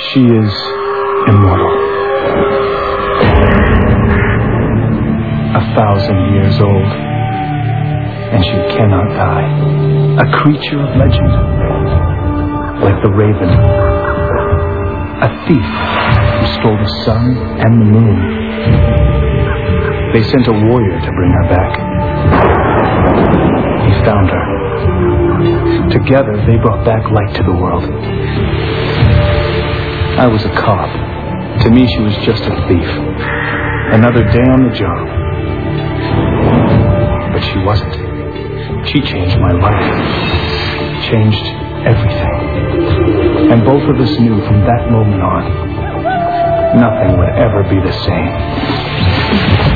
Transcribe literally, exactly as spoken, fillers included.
She is immortal. A thousand years old. And she cannot die. A creature of legend. Like the raven. A thief who stole the sun and the moon. They sent a warrior to bring her back. He found her. Together, they brought back light to the world. I was a cop. To me, she was just a thief. Another day on the job. But she wasn't. She changed my life. Changed everything. And both of us knew from that moment on, nothing would ever be the same.